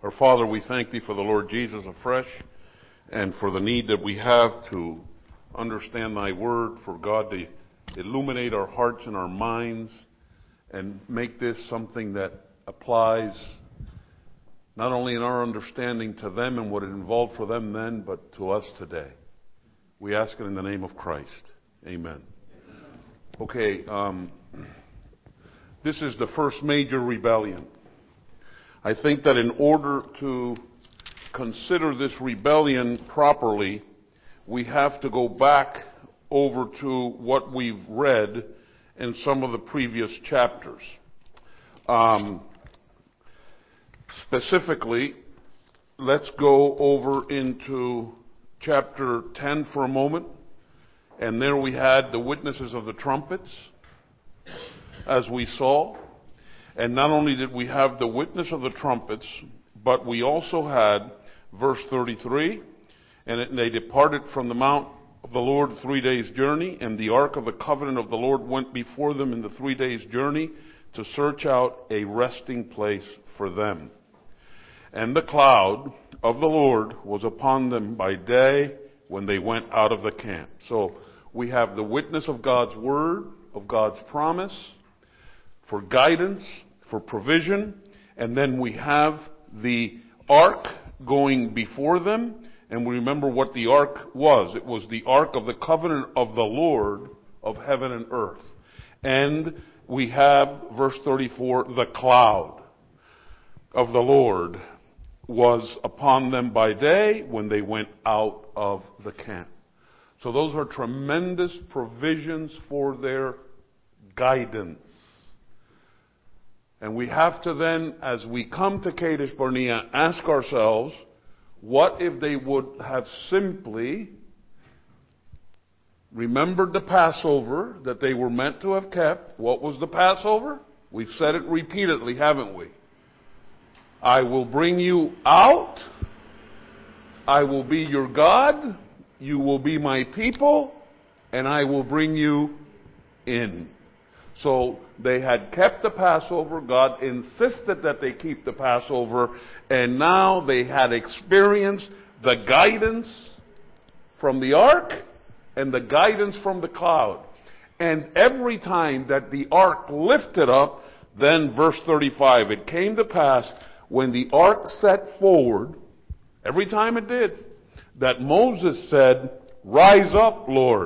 Our Father, we thank Thee for the Lord Jesus afresh and for the need that we have to understand Thy Word, for God to illuminate our hearts and our minds and make this something that applies not only in our understanding to them and what it involved for them then, but to us today. We ask it in the name of Christ. Amen. Okay, this is the first major rebellion. I think that in order to consider this rebellion properly, we have to go back over to what we've read in some of the previous chapters. Specifically, let's go over into chapter 10 for a moment. And there we had the witnesses of the trumpets, as we saw. And not only did we have the witness of the trumpets, but we also had verse 33, and they departed from the mount of the Lord 3 days' journey, and the ark of the covenant of the Lord went before them in the 3 days' journey to search out a resting place for them. And the cloud of the Lord was upon them by day when they went out of the camp. So we have the witness of God's word, of God's promise, for guidance, for provision, and then we have the ark going before them, and we remember what the ark was. It was the ark of the covenant of the Lord of heaven and earth. And we have, verse 34, the cloud of the Lord was upon them by day when they went out of the camp. So those are tremendous provisions for their guidance. And we have to then, as we come to Kadesh Barnea, ask ourselves, what if they would have simply remembered the Passover that they were meant to have kept? What was the Passover? We've said it repeatedly, haven't we? I will bring you out. I will be your God. You will be my people. And I will bring you in. So they had kept the Passover. God insisted that they keep the Passover. And now they had experienced the guidance from the ark and the guidance from the cloud. And every time that the ark lifted up, then verse 35, it came to pass when the ark set forward, every time it did, that Moses said, "Rise up, Lord,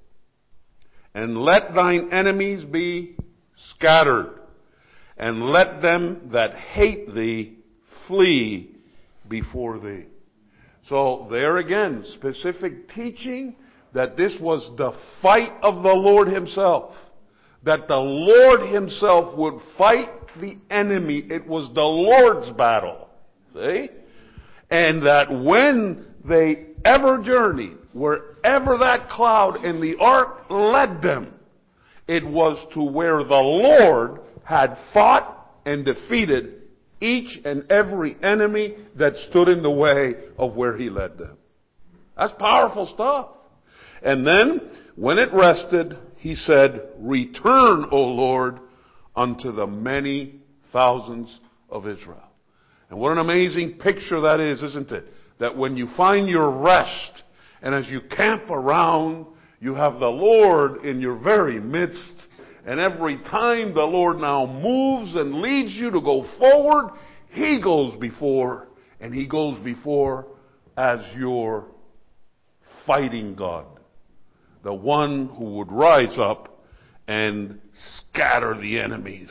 and let thine enemies be scattered, and let them that hate thee flee before thee." So there again, specific teaching that this was the fight of the Lord himself. That the Lord himself would fight the enemy. It was the Lord's battle. See? And that when they ever journeyed, wherever that cloud and the ark led them, it was to where the Lord had fought and defeated each and every enemy that stood in the way of where he led them. That's powerful stuff. And then, when it rested, he said, "Return, O Lord, unto the many thousands of Israel." And what an amazing picture that is, isn't it? That when you find your rest, and as you camp around, you have the Lord in your very midst. And every time the Lord now moves and leads you to go forward, he goes before, and he goes before as your fighting God. The one who would rise up and scatter the enemies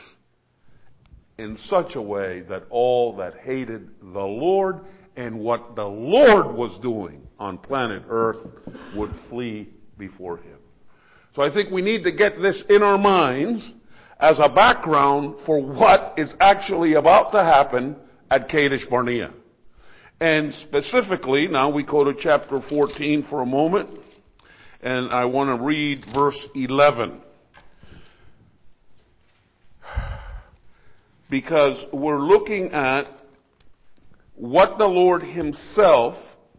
in such a way that all that hated the Lord and what the Lord was doing on planet Earth would flee before him. So I think we need to get this in our minds as a background for what is actually about to happen at Kadesh Barnea. And specifically, now we go to chapter 14 for a moment. And I want to read verse 11. Because we're looking at what the Lord himself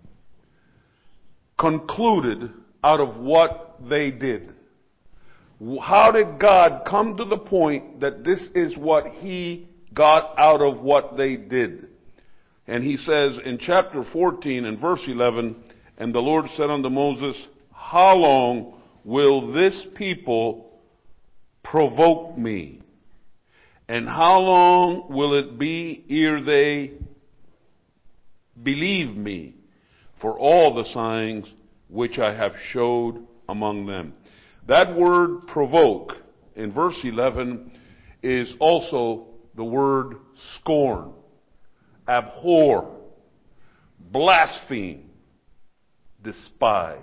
concluded out of what they did. How did God come to the point that this is what he got out of what they did? And he says in chapter 14 and verse 11, and the Lord said unto Moses, how long will this people provoke me? And how long will it be ere they believe me for all the signs which I have showed among them? That word provoke in verse 11 is also the word scorn, abhor, blaspheme, despise.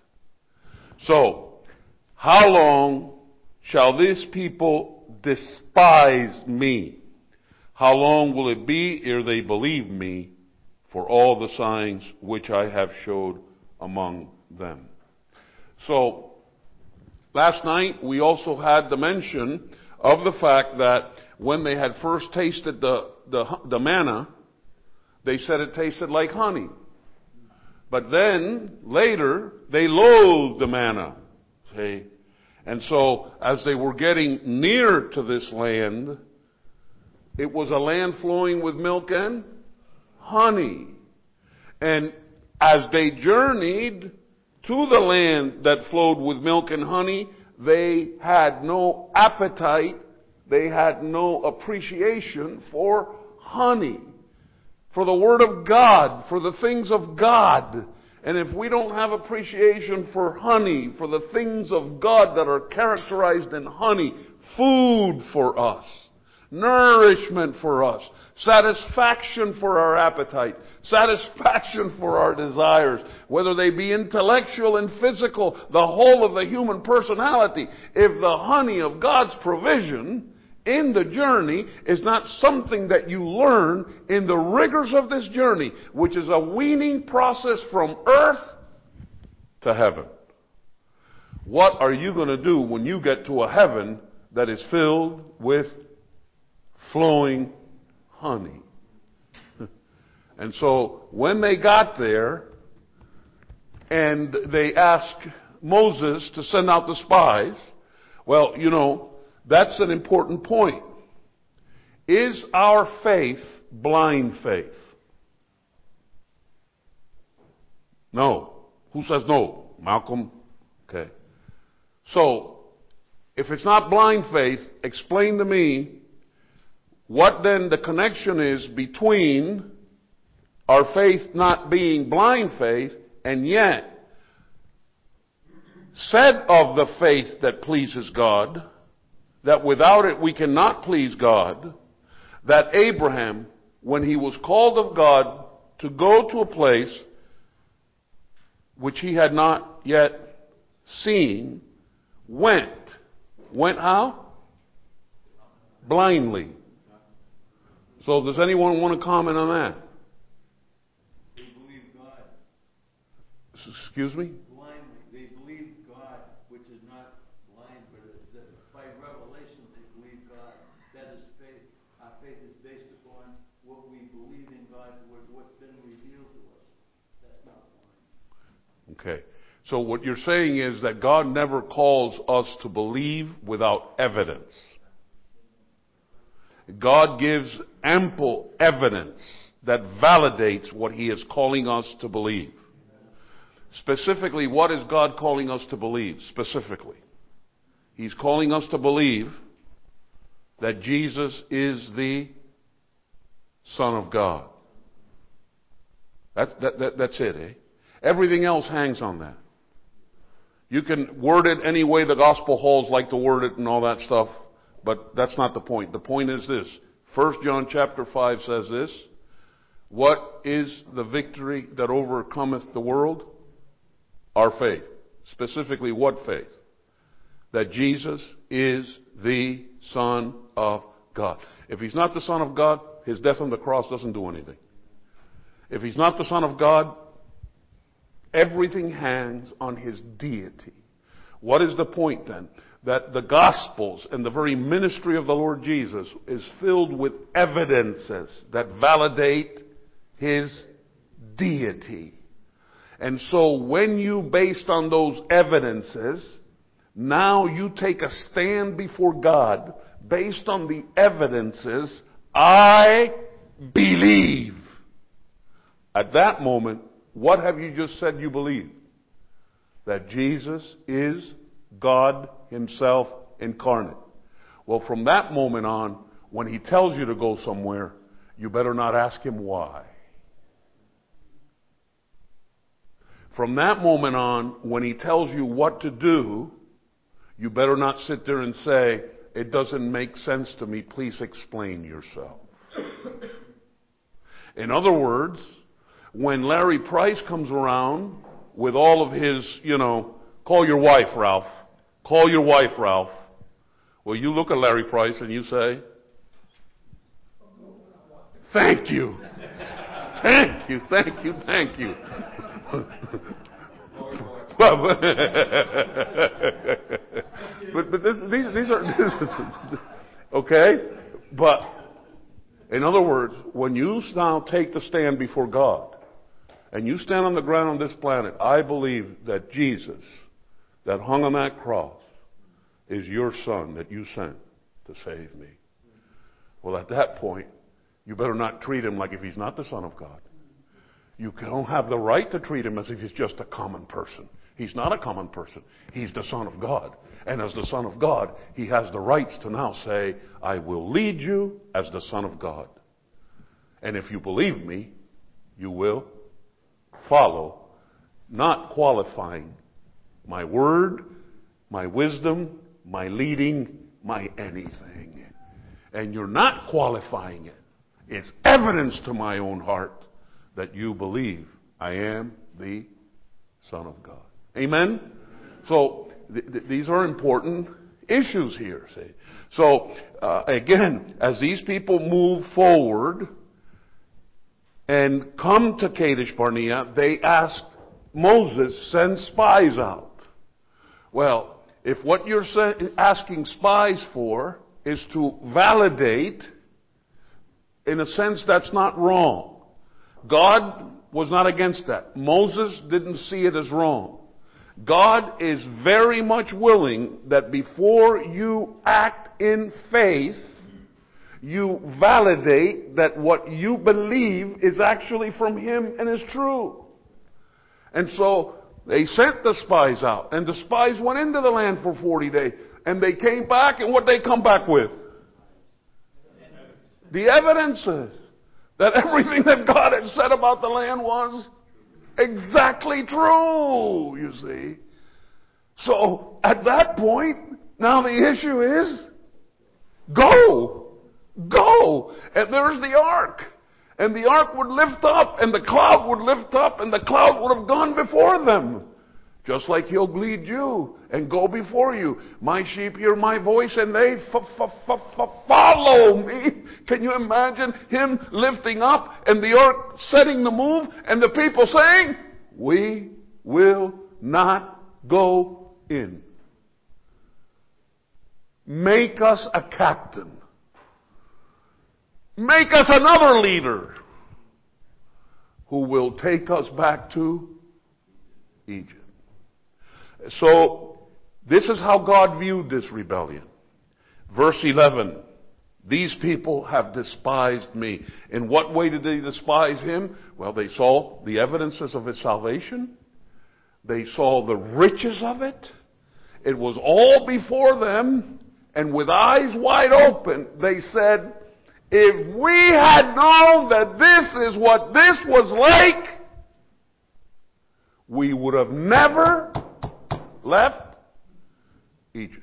So, how long shall this people despise me? How long will it be ere they believe me for all the signs which I have showed among them? So, last night we also had the mention of the fact that when they had first tasted the manna, they said it tasted like honey. But then, later, they loathed the manna. See? And so, as they were getting near to this land, it was a land flowing with milk and honey. And as they journeyed to the land that flowed with milk and honey, they had no appetite, they had no appreciation for honey, for the Word of God, for the things of God. And if we don't have appreciation for honey, for the things of God that are characterized in honey, food for us, nourishment for us, satisfaction for our appetite, satisfaction for our desires, whether they be intellectual and physical, the whole of the human personality, if the honey of God's provision in the journey is not something that you learn in the rigors of this journey, which is a weaning process from earth to heaven. What are you going to do when you get to a heaven that is filled with flowing honey? And so when they got there and they asked Moses to send out the spies, well, you know, that's an important point. Is our faith blind faith? No. Who says no? Malcolm? Okay. So, if it's not blind faith, explain to me what then the connection is between our faith not being blind faith and yet said of the faith that pleases God, that without it we cannot please God, that Abraham, when he was called of God to go to a place which he had not yet seen, went. Went how? Blindly. So does anyone want to comment on that? They believe God. Excuse me? Blindly. They believe God, which is not blind, but by revelation they believe God. That is faith. Our faith is based upon what we believe in God, what's been revealed to us. That's not blind. Okay. So what you're saying is that God never calls us to believe without evidence. God gives ample evidence that validates what He is calling us to believe. Specifically, what is God calling us to believe? Specifically, He's calling us to believe that Jesus is the Son of God. That's it, eh? Everything else hangs on that. You can word it any way the gospel halls like to word it and all that stuff, but that's not the point. The point is this. 1 John chapter 5 says this. What is the victory that overcometh the world? Our faith. Specifically, what faith? That Jesus is the Son of God. If He's not the Son of God, His death on the cross doesn't do anything. If He's not the Son of God, everything hangs on His deity. What is the point then? That the Gospels and the very ministry of the Lord Jesus is filled with evidences that validate His deity. And so when you, based on those evidences, now you take a stand before God based on the evidences, I believe At that moment, what have you just said you believe? That Jesus is God Himself incarnate. Well, from that moment on, when He tells you to go somewhere, you better not ask Him why. From that moment on, when He tells you what to do, you better not sit there and say, it doesn't make sense to me, please explain yourself. In other words, when Larry Price comes around with all of his, call your wife, Ralph. Call your wife, Ralph. Well, you look at Larry Price and you say, thank you. Thank you, thank you, thank you. but these are okay. But in other words, when you now take the stand before God, and you stand on the ground on this planet, I believe that Jesus, that hung on that cross, is your Son that you sent to save me. Well, at that point, you better not treat Him like if He's not the Son of God. You don't have the right to treat Him as if He's just a common person. He's not a common person. He's the Son of God. And as the Son of God, He has the rights to now say, I will lead you as the Son of God. And if you believe me, you will follow, not qualifying my word, my wisdom, my leading, my anything. And you're not qualifying it. It's evidence to my own heart that you believe I am the Son of God. Amen? So, these are important issues here, see. So, again, as these people move forward and come to Kadesh Barnea, they ask Moses, send spies out. Well, if what you're asking spies for is to validate, in a sense, that's not wrong. God was not against that. Moses didn't see it as wrong. God is very much willing that before you act in faith, you validate that what you believe is actually from Him and is true. And so they sent the spies out, and the spies went into the land for 40 days, and they came back, and what they come back with? The evidences that everything that God had said about the land was exactly true, you see. So, at that point, now the issue is, go! Go! And there's the ark. And the ark would lift up, and the cloud would lift up, and the cloud would have gone before them. Just like He'll lead you and go before you. My sheep hear my voice and they follow me. Can you imagine Him lifting up and the ark setting the move and the people saying, we will not go in. Make us a captain. Make us another leader who will take us back to Egypt. So, this is how God viewed this rebellion. Verse 11, these people have despised me. In what way did they despise Him? Well, they saw the evidences of His salvation. They saw the riches of it. It was all before them. And with eyes wide open, they said, if we had known that this is what this was like, we would have never left Egypt.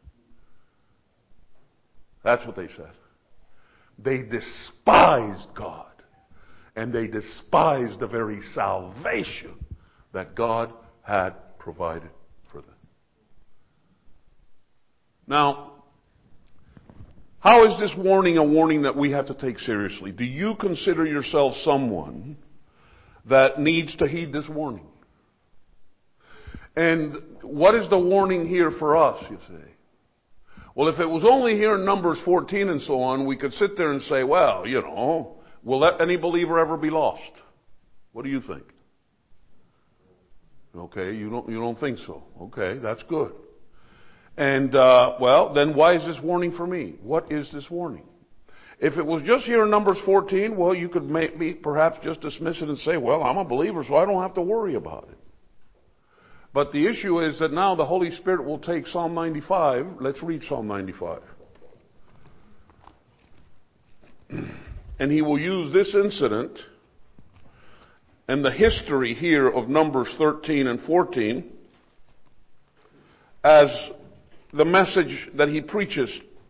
That's what they said. They despised God. And they despised the very salvation that God had provided for them. Now, how is this warning a warning that we have to take seriously? Do you consider yourself someone that needs to heed this warning? And what is the warning here for us, you see? Well, if it was only here in Numbers 14 and so on, we could sit there and say, well, will any believer ever be lost? What do you think? Okay, you don't think so. Okay, that's good. And, then why is this warning for me? What is this warning? If it was just here in Numbers 14, well, you could maybe perhaps just dismiss it and say, well, I'm a believer, so I don't have to worry about it. But the issue is that now the Holy Spirit will take Psalm 95. Let's read Psalm 95. And He will use this incident and the history here of Numbers 13 and 14 as the message that He preaches.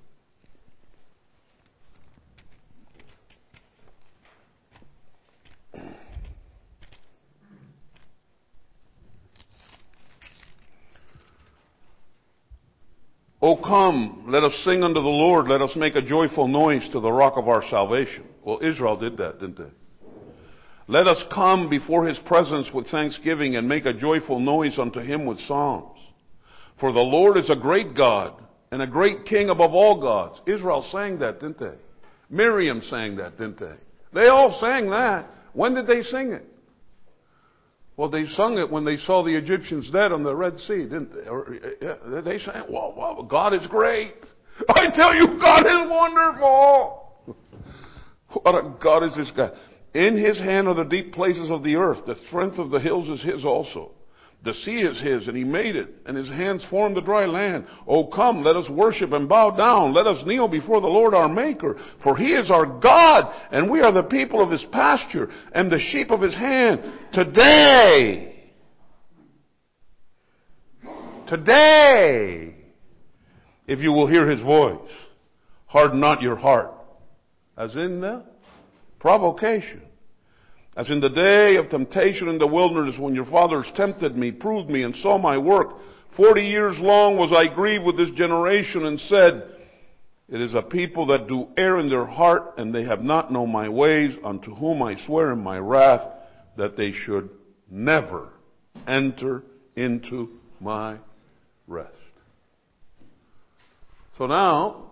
O come, let us sing unto the Lord, let us make a joyful noise to the rock of our salvation. Well, Israel did that, didn't they? Let us come before His presence with thanksgiving and make a joyful noise unto Him with psalms. For the Lord is a great God and a great King above all gods. Israel sang that, didn't they? Miriam sang that, didn't they? They all sang that. When did they sing it? Well, they sung it when they saw the Egyptians dead on the Red Sea, didn't they? They sang, well, God is great. I tell you, God is wonderful. What a God is this guy. In His hand are the deep places of the earth. The strength of the hills is His also. The sea is His, and He made it, and His hands formed the dry land. Oh, come, let us worship and bow down. Let us kneel before the Lord our Maker. For He is our God, and we are the people of His pasture, and the sheep of His hand. Today, if you will hear His voice, harden not your heart. As in the provocation. As in the day of temptation in the wilderness, when your fathers tempted me, proved me, and saw my work. 40 years long was I grieved with this generation, and said, it is a people that do err in their heart, and they have not known my ways, unto whom I swear in my wrath, that they should never enter into my rest. So now,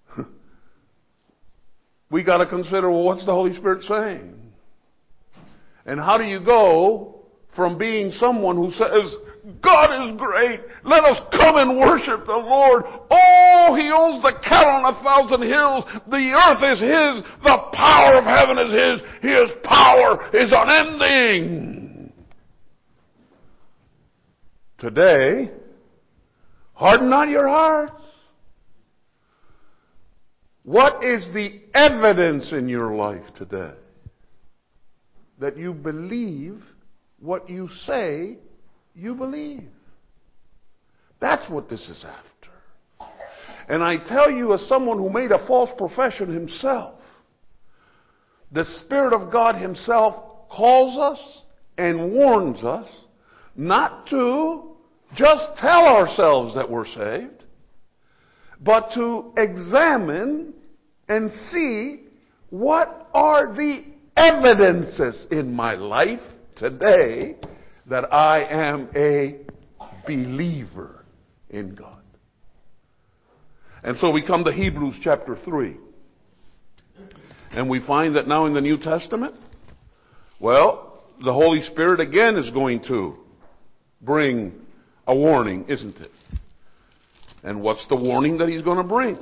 we got to consider, well, what's the Holy Spirit saying? And how do you go from being someone who says, God is great, let us come and worship the Lord. Oh, He owns the cattle on 1,000 hills. The earth is His. The power of heaven is His. His power is unending. Today, harden not your hearts. What is the evidence in your life today that you believe what you say you believe? That's what this is after. And I tell you, as someone who made a false profession himself, the Spirit of God Himself calls us and warns us not to just tell ourselves that we're saved, but to examine and see what are the evidences in my life today that I am a believer in God. And so we come to Hebrews chapter 3. And we find that now in the New Testament, well, the Holy Spirit again is going to bring a warning, isn't it? And what's the warning that He's going to bring?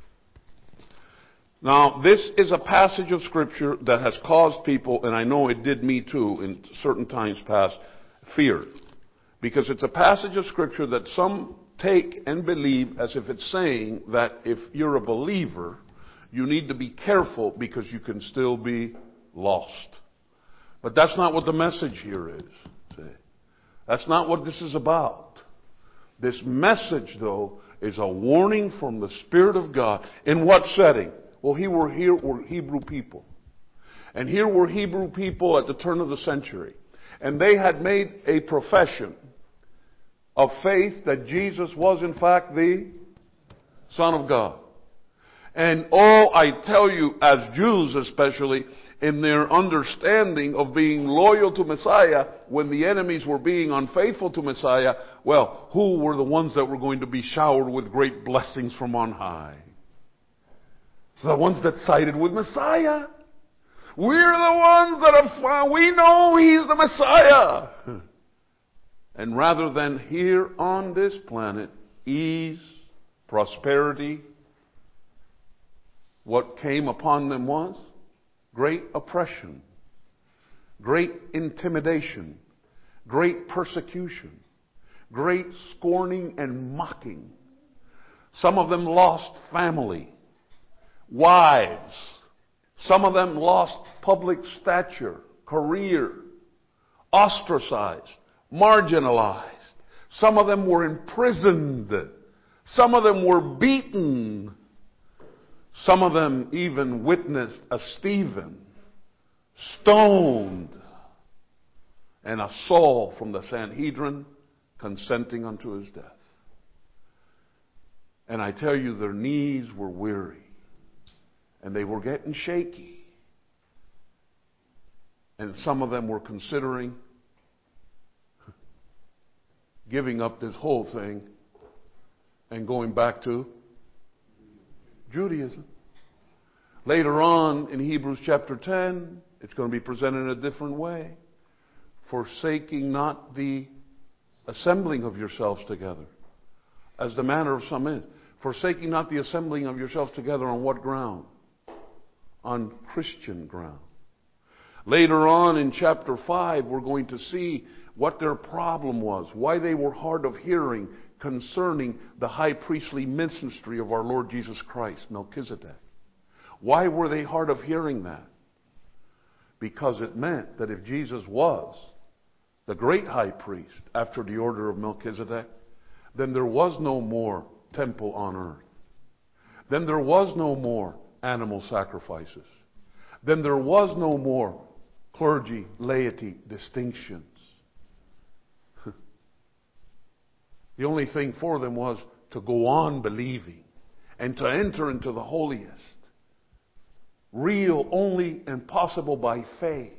Now, this is a passage of Scripture that has caused people, and I know it did me too in certain times past, fear. Because it's a passage of Scripture that some take and believe as if it's saying that if you're a believer, you need to be careful because you can still be lost. But that's not what the message here is. See? That's not what this is about. This message, though, is a warning from the Spirit of God. In what setting? Well, here were Hebrew people. And here were Hebrew people at the turn of the century. And they had made a profession of faith that Jesus was in fact the Son of God. And I tell you, as Jews especially, in their understanding of being loyal to Messiah when the enemies were being unfaithful to Messiah, well, who were the ones that were going to be showered with great blessings from on high? The ones that sided with Messiah. We're the ones that we know He's the Messiah. And rather than here on this planet, ease, prosperity, what came upon them was great oppression, great intimidation, great persecution, great scorning and mocking. Some of them lost family, wives. Some of them lost public stature, career, ostracized, marginalized. Some of them were imprisoned. Some of them were beaten. Some of them even witnessed a Stephen stoned and a Saul from the Sanhedrin consenting unto his death. And I tell you, their knees were weary and they were getting shaky. And some of them were considering giving up this whole thing and going back to Judaism. Later on in Hebrews chapter 10, it's going to be presented in a different way. Forsaking not the assembling of yourselves together, as the manner of some is. Forsaking not the assembling of yourselves together on what ground? On Christian ground. Later on in chapter 5, we're going to see what their problem was, why they were hard of hearing concerning the high priestly ministry of our Lord Jesus Christ, Melchizedek. Why were they hard of hearing that? Because it meant that if Jesus was the great high priest after the order of Melchizedek, then there was no more temple on earth. Then there was no more animal sacrifices. Then there was no more clergy, laity distinctions. The only thing for them was to go on believing and to enter into the holiest. Real only and possible by faith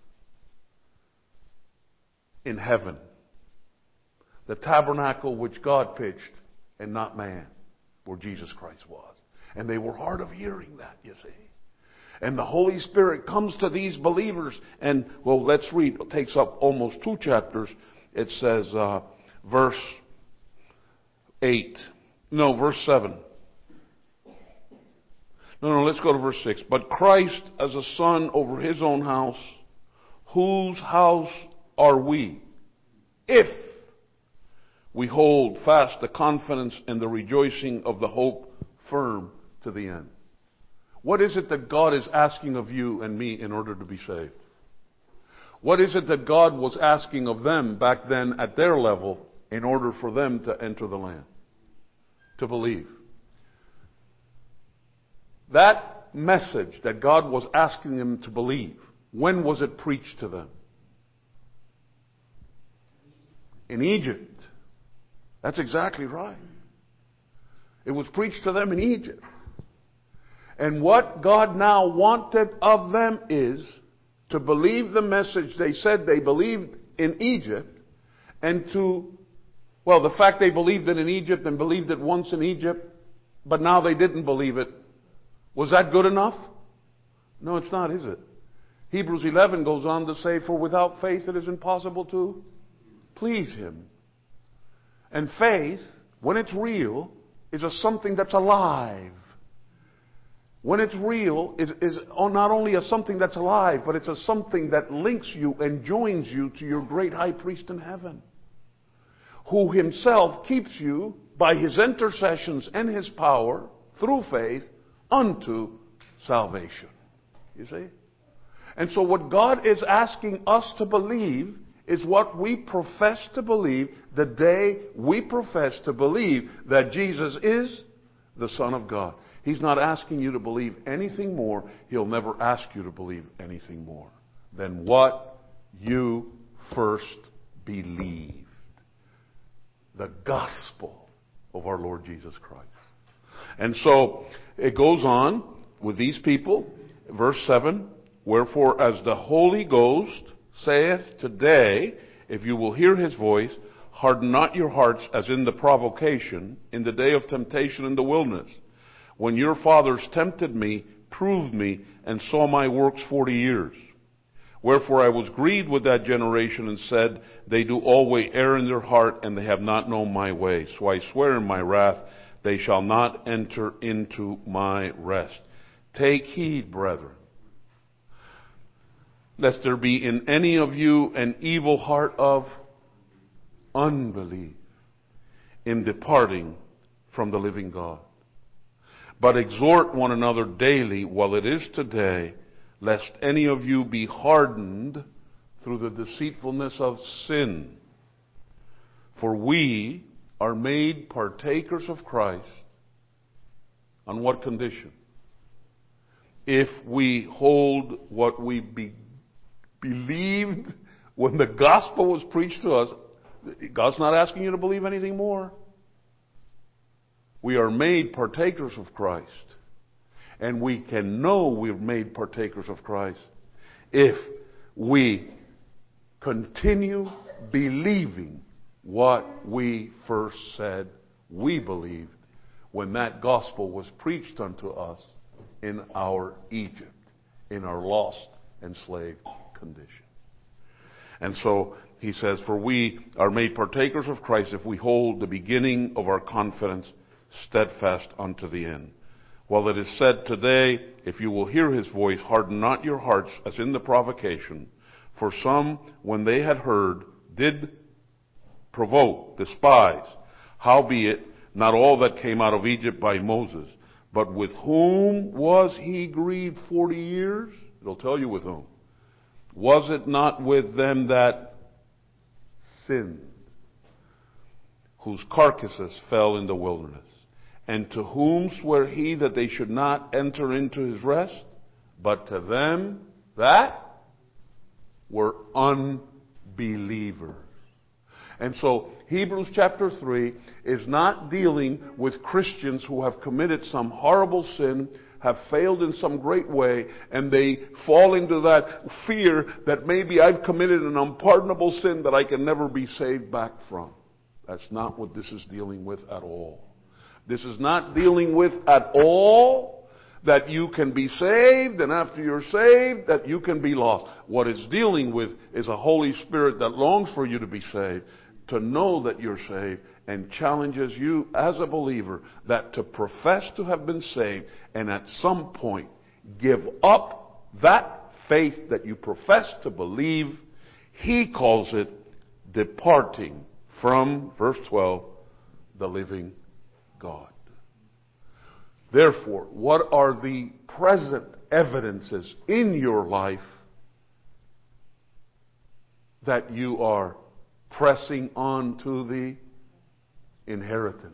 in heaven. The tabernacle which God pitched and not man, where Jesus Christ was. And they were hard of hearing that, you see. And the Holy Spirit comes to these believers and, well, let's read. It takes up almost 2 chapters. It says, verse 7. Let's go to verse 6. But Christ as a son over his own house, whose house are we? If we hold fast the confidence and the rejoicing of the hope firm to the end. What is it that God is asking of you and me in order to be saved? What is it that God was asking of them back then at their level in order for them to enter the land? To believe. That message that God was asking them to believe, when was it preached to them? In Egypt. That's exactly right. It was preached to them in Egypt. And what God now wanted of them is to believe the message they said they believed in Egypt, and the fact they believed it in Egypt and believed it once in Egypt, but now they didn't believe it. Was that good enough? No, it's not, is it? Hebrews 11 goes on to say, for without faith it is impossible to please Him. And faith, when it's real, is something that's alive. When it's real, is not only a something that's alive, but it's a something that links you and joins you to your great high priest in heaven, who himself keeps you by his intercessions and his power through faith unto salvation. You see? And so what God is asking us to believe is what we profess to believe the day we profess to believe that Jesus is the Son of God. He's not asking you to believe anything more. He'll never ask you to believe anything more than what you first believed. The gospel of our Lord Jesus Christ. And so it goes on with these people. Verse 7, wherefore as the Holy Ghost saith today, if you will hear his voice, harden not your hearts as in the provocation, in the day of temptation in the wilderness, when your fathers tempted me, proved me, and saw my works 40 years. Wherefore I was grieved with that generation and said, they do always err in their heart, and they have not known my way. So I swear in my wrath, they shall not enter into my rest. Take heed, brethren, lest there be in any of you an evil heart of unbelief in departing from the living God. But exhort one another daily while it is today, lest any of you be hardened through the deceitfulness of sin. For we are made partakers of Christ. On what condition? If we hold what we believed when the gospel was preached to us. God's not asking you to believe anything more. We are made partakers of Christ. And we can know we're made partakers of Christ if we continue believing what we first said we believed when that gospel was preached unto us in our Egypt, in our lost, enslaved condition. And so he says, for we are made partakers of Christ if we hold the beginning of our confidence steadfast unto the end. While it is said today, if you will hear his voice, harden not your hearts as in the provocation. For some, when they had heard, did provoke, despise. Howbeit, not all that came out of Egypt by Moses. But with whom was he grieved 40 years? It'll tell you with whom. Was it not with them that sinned, whose carcasses fell in the wilderness? And to whom sware he that they should not enter into his rest? But to them that were unbelievers. And so Hebrews chapter 3 is not dealing with Christians who have committed some horrible sin, have failed in some great way, and they fall into that fear that maybe I've committed an unpardonable sin that I can never be saved back from. That's not what this is dealing with at all. This is not dealing with at all that you can be saved, and after you're saved, that you can be lost. What it's dealing with is a Holy Spirit that longs for you to be saved, to know that you're saved, and challenges you as a believer that to profess to have been saved and at some point give up that faith that you profess to believe. He calls it departing from, verse 12, the living God. Therefore, what are the present evidences in your life that you are pressing on to the inheritance?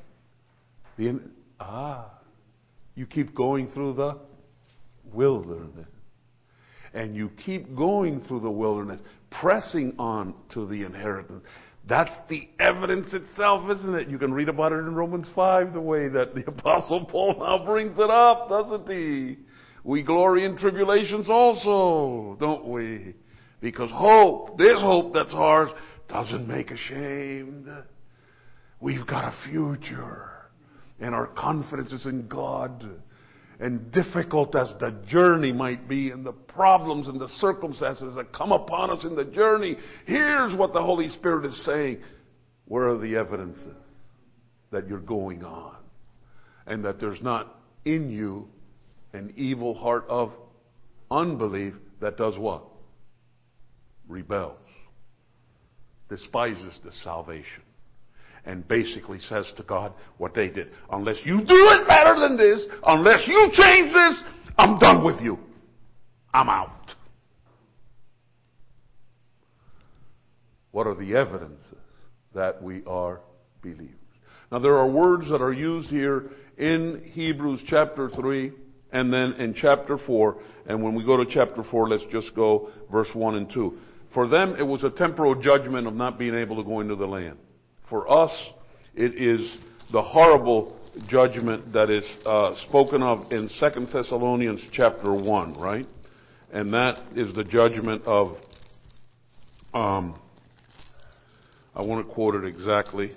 You keep going through the wilderness. And you keep going through the wilderness, pressing on to the inheritance. That's the evidence itself, isn't it? You can read about it in Romans 5, the way that the Apostle Paul now brings it up, doesn't he? We glory in tribulations also, don't we? Because hope, this hope that's ours, doesn't make ashamed. We've got a future, and our confidence is in God. And difficult as the journey might be, and the problems and the circumstances that come upon us in the journey, here's what the Holy Spirit is saying. Where are the evidences that you're going on? And that there's not in you an evil heart of unbelief that does what? Rebels. Despises the salvation. And basically says to God what they did. Unless you do it better than this, unless you change this, I'm done with you. I'm out. What are the evidences that we are believers? Now there are words that are used here in Hebrews chapter 3 and then in chapter 4. And when we go to chapter 4, let's just go verse 1 and 2. For them it was a temporal judgment of not being able to go into the land. For us, it is the horrible judgment that is spoken of in 2 Thessalonians chapter 1, right? And that is the judgment of, I want to quote it exactly.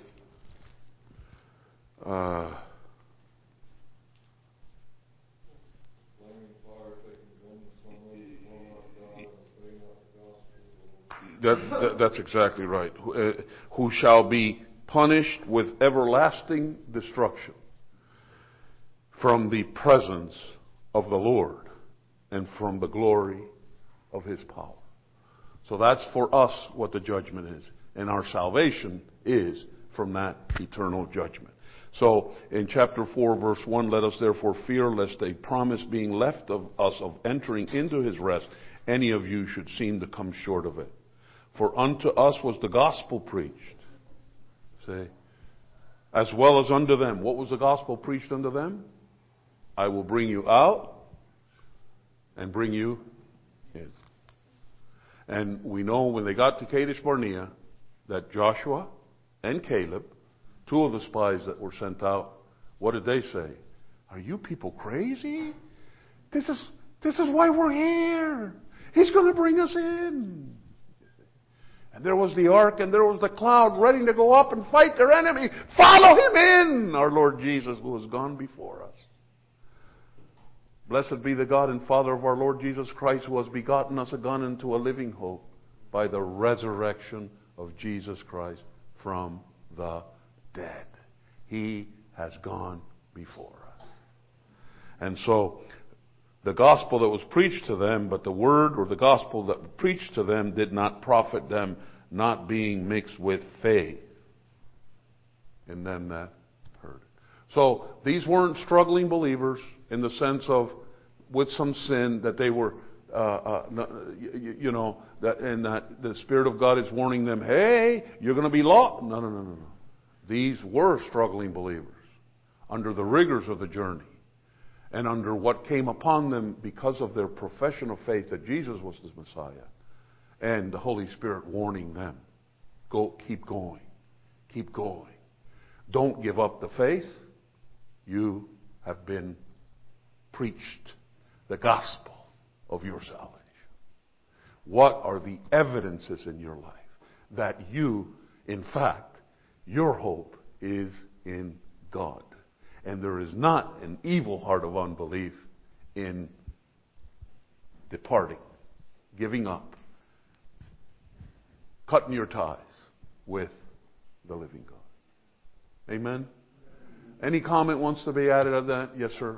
That's exactly right. Who shall be punished with everlasting destruction from the presence of the Lord and from the glory of His power. So that's for us what the judgment is. And our salvation is from that eternal judgment. So in chapter 4, verse 1, let us therefore fear lest a promise being left of us of entering into His rest, any of you should seem to come short of it. For unto us was the gospel preached. See? As well as unto them. What was the gospel preached unto them? I will bring you out and bring you in. And we know when they got to Kadesh Barnea that Joshua and Caleb, two of the spies that were sent out, what did they say? Are you people crazy? This is why we're here. He's going to bring us in. And there was the ark and there was the cloud ready to go up and fight their enemy. Follow Him in, our Lord Jesus, who has gone before us. Blessed be the God and Father of our Lord Jesus Christ, who has begotten us again into a living hope by the resurrection of Jesus Christ from the dead. He has gone before us. And so, the gospel that was preached to them, but the word or the gospel that was preached to them did not profit them, not being mixed with faith in them that heard it. So, these weren't struggling believers in the sense of with some sin that they were, that the Spirit of God is warning them, hey, you're going to be lost. No. These were struggling believers under the rigors of the journey and under what came upon them because of their profession of faith that Jesus was the Messiah and the Holy Spirit warning them, keep going. Don't give up the faith. You have been preached the gospel of your salvation. What are the evidences in your life that you, in fact, your hope is in God? And there is not an evil heart of unbelief in departing, giving up, cutting your ties with the living God. Amen? Any comment wants to be added of that? Yes, sir.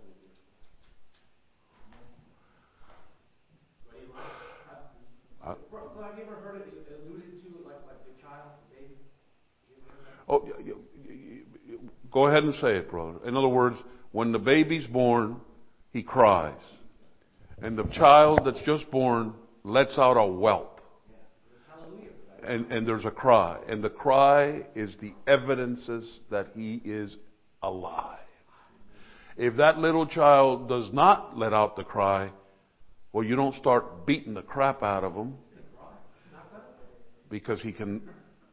Have you ever heard it alluded to like the child, the baby? Go ahead and say it, brother. In other words, when the baby's born, he cries. And the child that's just born lets out a whelp. And there's a cry. And the cry is the evidences that he is alive. If that little child does not let out the cry, well, you don't start beating the crap out of him because he can't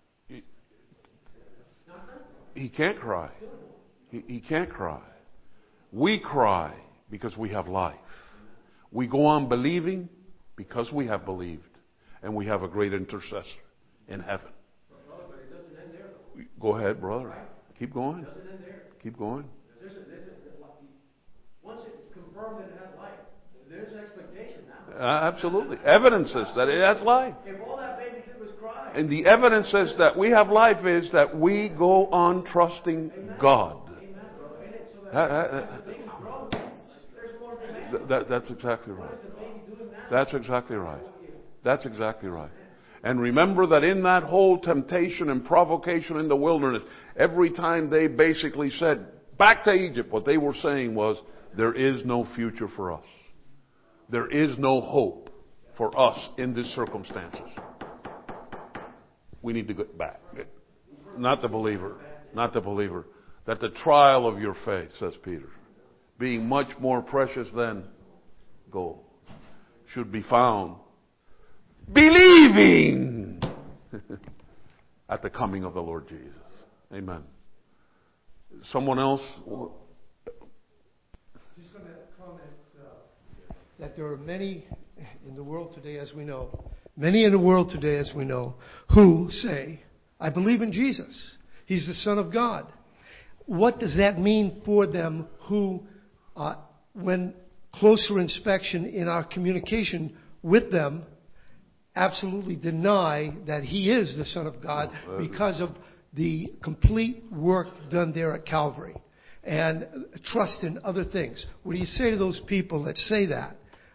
cry. He can't cry. We cry because we have life. We go on believing because we have believed. And we have a great intercessor in heaven. But it doesn't end there, though. Go ahead, brother. Right? Keep going. It doesn't end there. Keep going. Once it's confirmed that it has life, there's an expectation now. Absolutely. Evidences that it has life. If all that baby did was cry. And the evidences that we have life is that we go on trusting God. Amen, brother. And it's so that as the baby's growing, there's more demand. That's exactly What right. is the baby doing now? That's exactly right. That's exactly right. And remember that in that whole temptation and provocation in the wilderness, every time they basically said, back to Egypt, what they were saying was, there is no future for us. There is no hope for us in these circumstances. We need to get back. Not the believer. Not the believer. That the trial of your faith, says Peter, being much more precious than gold, should be found believing at the coming of the Lord Jesus. Amen. Someone else? Just going to comment that there are many in the world today, as we know, who say, I believe in Jesus. He's the Son of God. What does that mean for them who, when closer inspection in our communication with them, absolutely deny that He is the Son of God because of the complete work done there at Calvary? and trust in other things. What do you say to those people that say that?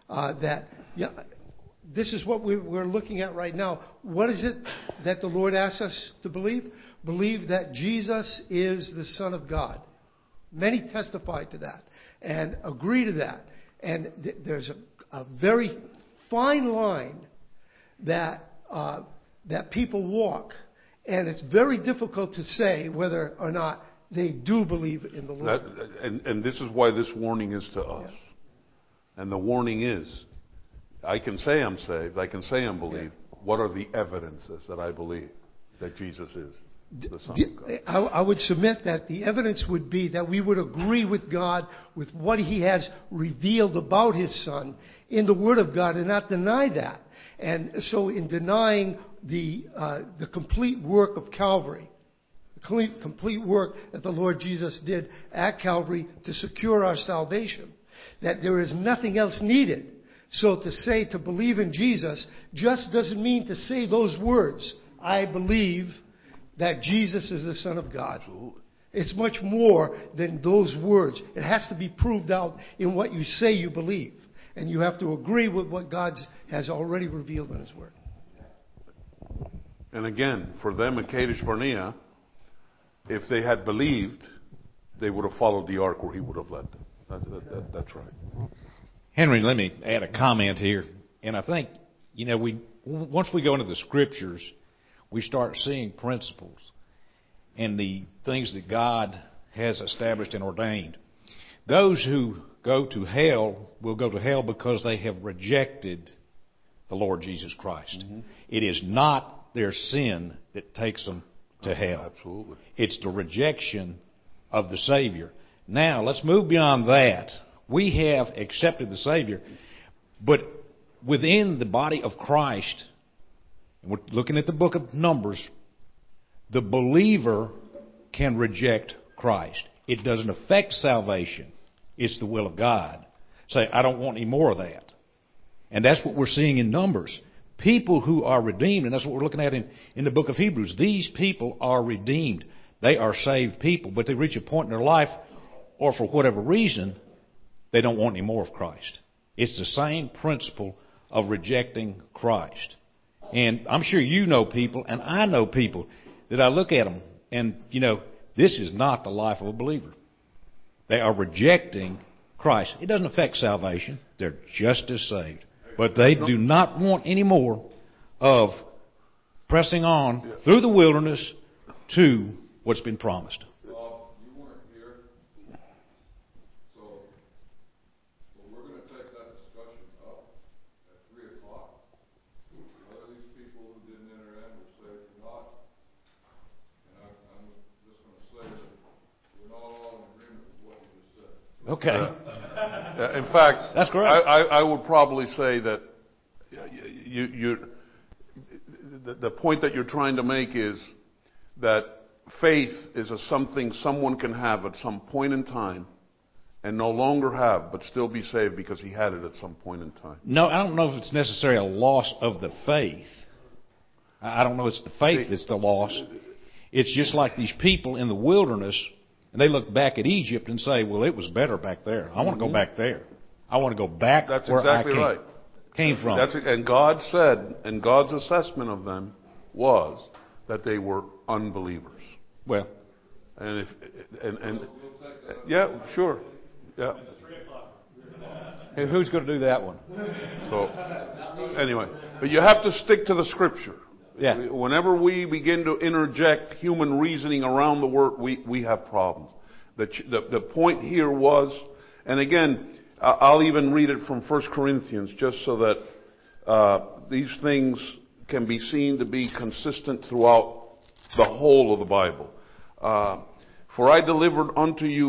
This is what we're looking at right now. What is it that the Lord asks us to believe? Believe that Jesus is the Son of God. Many testify to that and agree to that. And there's a very fine line that people walk. And it's very difficult to say whether or not they do believe in the Lord. And this is why this warning is to us. Yeah. And the warning is, I can say I'm saved, I can say I'm believed. Yeah. What are the evidences that I believe that Jesus is the Son of God? I would submit that the evidence would be that we would agree with God with what He has revealed about His Son in the Word of God and not deny that. And so in denying the complete work of Calvary, the complete work that the Lord Jesus did at Calvary to secure our salvation, that there is nothing else needed. So to believe in Jesus just doesn't mean to say those words, I believe that Jesus is the Son of God. Absolutely. It's much more than those words. It has to be proved out in what you say you believe. And you have to agree with what God has already revealed in His Word. And again, for them at Kadesh Barnea, if they had believed, they would have followed the ark where He would have led them. That's right. Henry, let me add a comment here. And I think, once we go into the Scriptures, we start seeing principles and the things that God has established and ordained. Those who go to hell will go to hell because they have rejected the Lord Jesus Christ. Mm-hmm. It is not their sin that takes them to hell. Absolutely. It's the rejection of the Savior. Now, let's move beyond that. We have accepted the Savior, but within the body of Christ, and we're looking at the book of Numbers, the believer can reject Christ. It doesn't affect salvation. It's the will of God. Say, I don't want any more of that. And that's what we're seeing in Numbers. People who are redeemed, and that's what we're looking at in the book of Hebrews. These people are redeemed. They are saved people, but they reach a point in their life, or for whatever reason, they don't want any more of Christ. It's the same principle of rejecting Christ. And I'm sure you know people, and I know people, that I look at them, and, this is not the life of a believer. They are rejecting Christ. It doesn't affect salvation. They're just as saved. But they do not want any more of pressing on through the wilderness to what's been promised. You weren't here, so we're going to take that discussion up at 3 o'clock. Whether these people who didn't enter in were saved or not, and I'm just going to say that we're not all in agreement with what you just said. Okay. In fact, that's correct. I would probably say that the point that you're trying to make is that faith is something someone can have at some point in time and no longer have, but still be saved because he had it at some point in time. No, I don't know if it's necessarily a loss of the faith. I don't know it's the faith that's the loss. It's just like these people in the wilderness, and they look back at Egypt and say, well, it was better back there. I want to go back there. I want to go back That's where exactly I right. came from. And God said, and God's assessment of them was that they were unbelievers. Well, and yeah, sure, yeah. And who's going to do that one? So anyway, but you have to stick to the Scripture. Yeah. Whenever we begin to interject human reasoning around the Word, we have problems. The point here was, and again, I'll even read it from 1 Corinthians, just so that these things can be seen to be consistent throughout the whole of the Bible. For I delivered unto you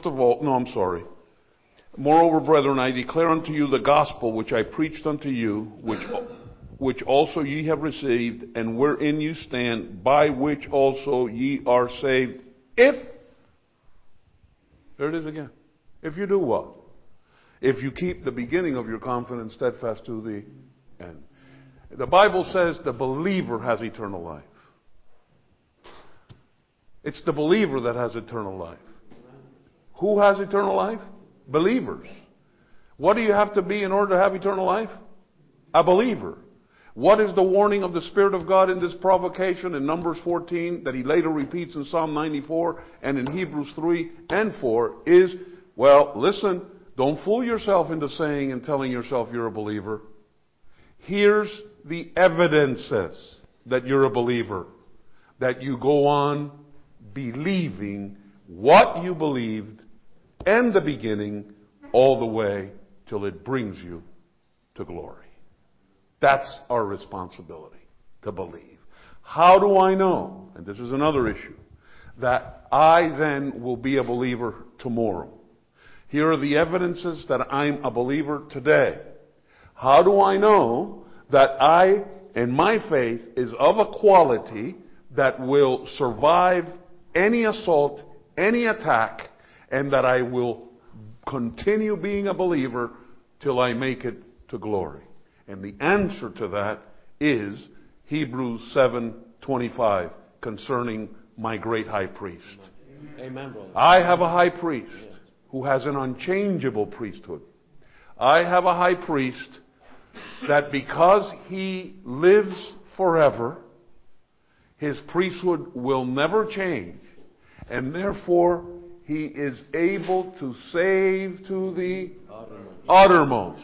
Moreover, brethren, I declare unto you the gospel which I preached unto you, which also ye have received, and wherein you stand, by which also ye are saved, if, there it is again, if you do what? If you keep the beginning of your confidence steadfast to the end. The Bible says the believer has eternal life. It's the believer that has eternal life. Who has eternal life? Believers. What do you have to be in order to have eternal life? A believer. What is the warning of the Spirit of God in this provocation in Numbers 14 that he later repeats in Psalm 94 and in Hebrews 3 and 4 is, well, listen, don't fool yourself into saying and telling yourself you're a believer. Here's the evidences that you're a believer. That you go on believing what you believed in the beginning all the way till it brings you to glory. That's our responsibility, to believe. How do I know, and this is another issue, that I then will be a believer tomorrow? Here are the evidences that I'm a believer today. How do I know that I and my faith is of a quality that will survive any assault, any attack, and that I will continue being a believer till I make it to glory? And the answer to that is Hebrews 7:25 concerning my great high priest. Amen, brother. I have a high priest who has an unchangeable priesthood. I have a high priest that because he lives forever, his priesthood will never change, and therefore he is able to save to the uttermost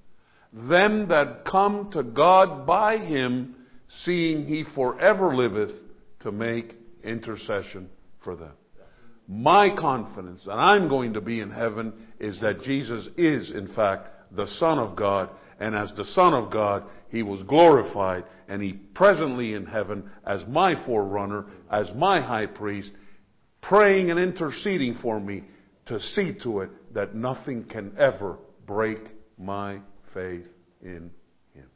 them that come to God by him, seeing he forever liveth to make intercession for them. My confidence that I'm going to be in heaven is that Jesus is, in fact, the Son of God, and as the Son of God, he was glorified, and he presently in heaven as my forerunner, as my high priest, praying and interceding for me to see to it that nothing can ever break my faith in him.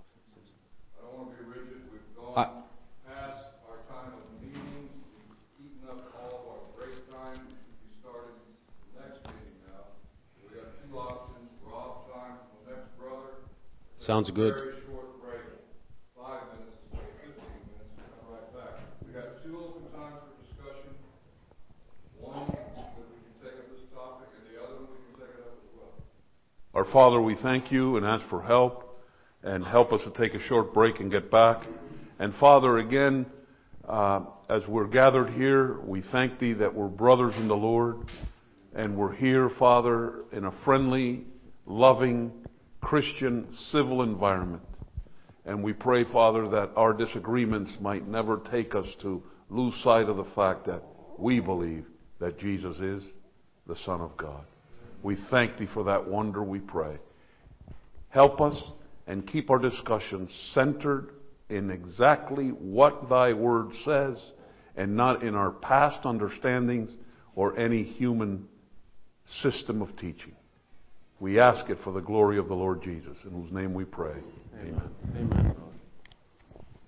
I don't want to be rigid. We've gone past our time of meeting. We've eaten up all of our break time. We should be starting the next meeting now. We got two options. We're off time from the next brother. Sounds good. Very short break. 5 minutes, 15 minutes. Come right back. We got two open times for discussion. One that we can take up this topic, and the other one we can take it up as well. Our Father, we thank you and ask for help, and help us to take a short break and get back. And Father, again, as we're gathered here, we thank thee that we're brothers in the Lord, and we're here, Father, in a friendly, loving, Christian, civil environment. And we pray, Father, that our disagreements might never take us to lose sight of the fact that we believe that Jesus is the Son of God. We thank thee for that wonder, we pray. Help us and keep our discussion centered in exactly what thy word says, and not in our past understandings or any human system of teaching. We ask it for the glory of the Lord Jesus, in whose name we pray. Amen. Amen.